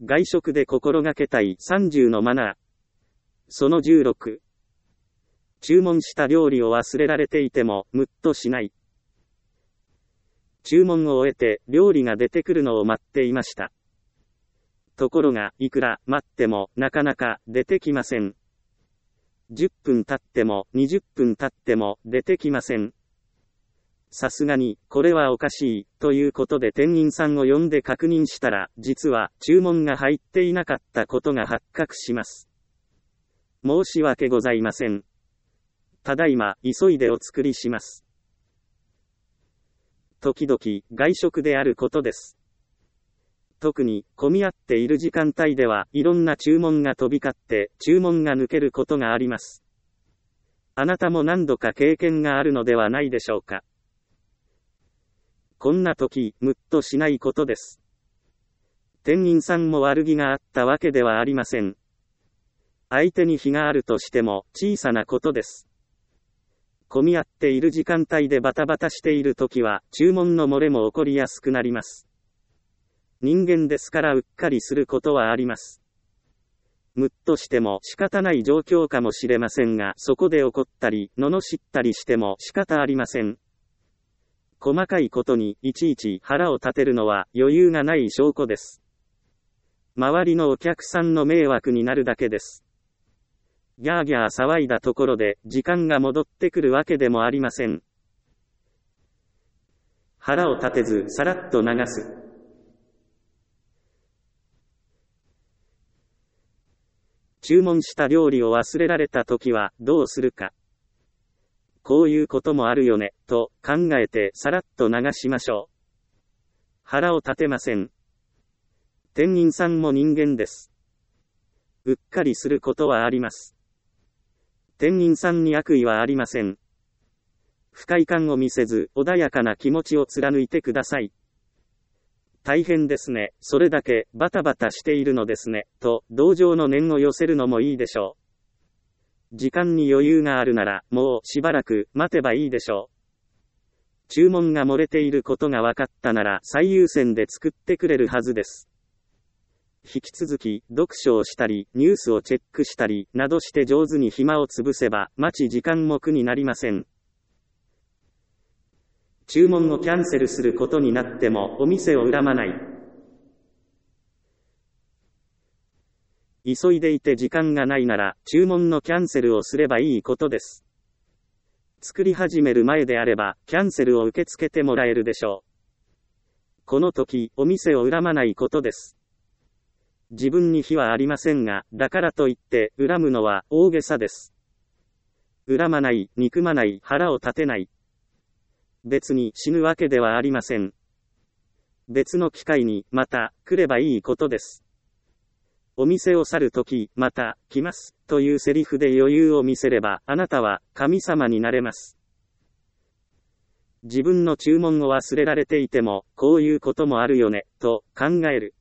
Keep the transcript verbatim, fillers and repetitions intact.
外食で心がけたいさんじゅうのマナー。そのじゅうろく。注文した料理を忘れられていても、ムッとしない。注文を終えて、料理が出てくるのを待っていました。ところが、いくら待っても、なかなか出てきません。じゅっぷん経っても、にじゅっぷん経っても、出てきません。さすがに、これはおかしい、ということで店員さんを呼んで確認したら、実は、注文が入っていなかったことが発覚します。申し訳ございません。ただいま、急いでお作りします。時々、外食であることです。特に、混み合っている時間帯では、いろんな注文が飛び交って、注文が抜けることがあります。あなたも何度か経験があるのではないでしょうか。こんな時、ムッとしないことです。店員さんも悪気があったわけではありません。相手に非があるとしても、小さなことです。混み合っている時間帯でバタバタしている時は、注文の漏れも起こりやすくなります。人間ですからうっかりすることはあります。ムッとしても仕方ない状況かもしれませんが、そこで怒ったり、罵ったりしても仕方ありません。細かいことにいちいち腹を立てるのは余裕がない証拠です。周りのお客さんの迷惑になるだけです。ギャーギャー騒いだところで時間が戻ってくるわけでもありません。腹を立てずさらっと流す。注文した料理を忘れられたときはどうするか。こういうこともあるよね、と考えてさらっと流しましょう。腹を立てません。店員さんも人間です。うっかりすることはあります。店員さんに悪意はありません。不快感を見せず、穏やかな気持ちを貫いてください。大変ですね、それだけバタバタしているのですね、と同情の念を寄せるのもいいでしょう。時間に余裕があるなら、もうしばらく待てばいいでしょう。注文が漏れていることが分かったなら最優先で作ってくれるはずです。引き続き、読書をしたり、ニュースをチェックしたり、などして上手に暇を潰せば、待ち時間も苦になりません。注文をキャンセルすることになっても、お店を恨まない。急いでいて時間がないなら、注文のキャンセルをすればいいことです。作り始める前であれば、キャンセルを受け付けてもらえるでしょう。この時、お店を恨まないことです。自分に非はありませんが、だからといって、恨むのは大げさです。恨まない、憎まない、腹を立てない。別に死ぬわけではありません。別の機会に、また、来ればいいことです。お店を去るとき、また、来ます、というセリフで余裕を見せれば、あなたは、神様になれます。自分の注文を忘れられていても、こういうこともあるよね、と考える。